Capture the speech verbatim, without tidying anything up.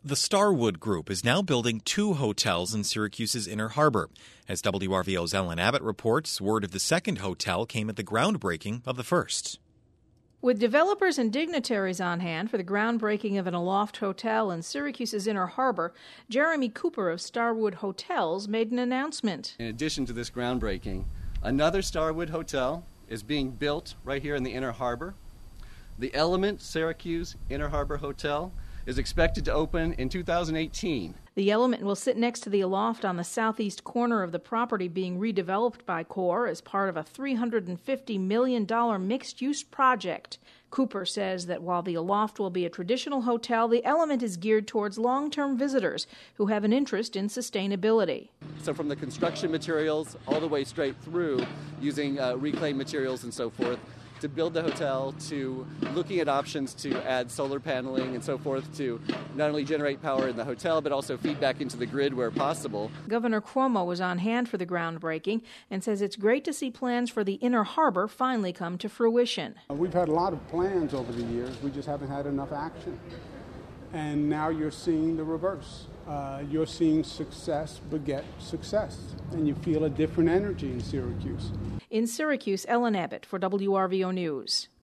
The Starwood Group is now building two hotels in Syracuse's Inner Harbor. As W R V O's Ellen Abbott reports, word of the second hotel came at the groundbreaking of the first. With developers and dignitaries on hand for the groundbreaking of an aloft hotel in Syracuse's Inner Harbor, Jeremy Cooper of Starwood Hotels made an announcement. In addition to this groundbreaking, another Starwood Hotel is being built right here in the Inner Harbor. The Element Syracuse Inner Harbor Hotel is expected to open in two thousand eighteen. The Element will sit next to the Aloft on the southeast corner of the property being redeveloped by Corps as part of a three hundred fifty million dollars mixed-use project. Cooper says that while the Aloft will be a traditional hotel, the Element is geared towards long-term visitors who have an interest in sustainability. So from the construction materials all the way straight through, using uh, reclaimed materials and so forth, to build the hotel, to looking at options to add solar paneling and so forth to not only generate power in the hotel, but also feed back into the grid where possible. Governor Cuomo was on hand for the groundbreaking and says it's great to see plans for the Inner Harbor finally come to fruition. We've had a lot of plans over the years. We just haven't had enough action. And now you're seeing the reverse. Uh, you're seeing success beget success, and you feel a different energy in Syracuse. In Syracuse, Ellen Abbott for W R V O News.